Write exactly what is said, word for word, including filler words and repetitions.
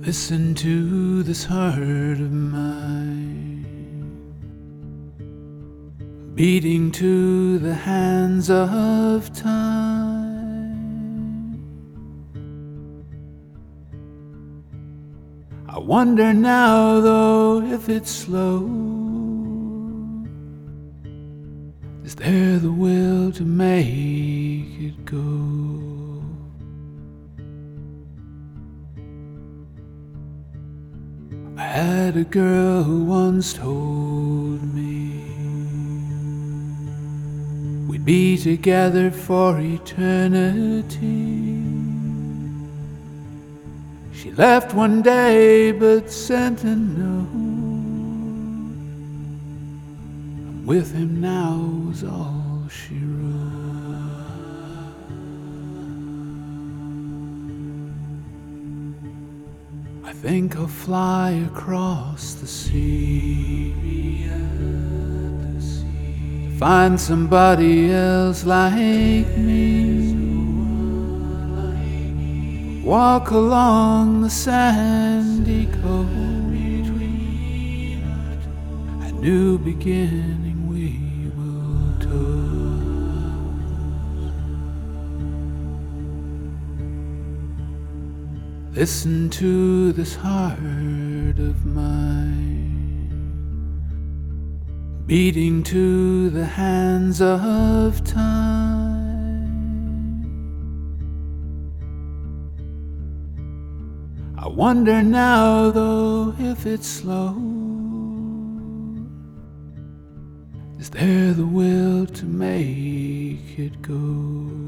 Listen to this heart of mine, beating to the hands of time. I wonder now, though, if it's slow, is there the will to make it go? I had a girl who once told me we'd be together for eternity. She left one day but sent a note. I'm with him now was all she wrote. I think I'll fly across the sea to find somebody else like me. Walk along the sandy coast, a new beginning we will toast. Listen to this heart of mine, beating to the hands of time. I wonder now, though, if it's slow, is there the will to make it go?